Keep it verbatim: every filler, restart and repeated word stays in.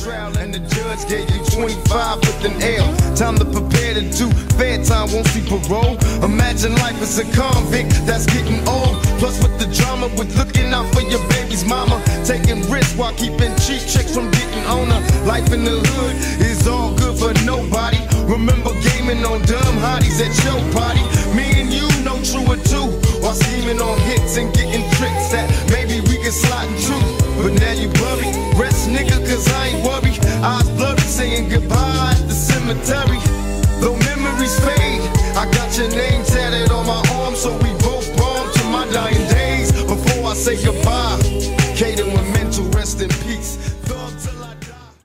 trial and the judge gave you twenty-five with an L. Time to prepare to do fair time, won't see parole. Imagine life as a convict that's getting old. Plus with the drama, with looking out for your baby's mama, taking risks while keeping cheap chicks from getting on her. Life in the hood is all good for nobody. Remember gaming on dumb hotties at your party. Me and you know true or two, while scheming on hits and getting tricks that maybe we can slide into. But now you worry, rest nigga, cause I ain't worried. Eyes blurry, saying goodbye at the cemetery. Though memories fade, I got your name tatted on my arm, so we both bomb to my dying days before I say goodbye.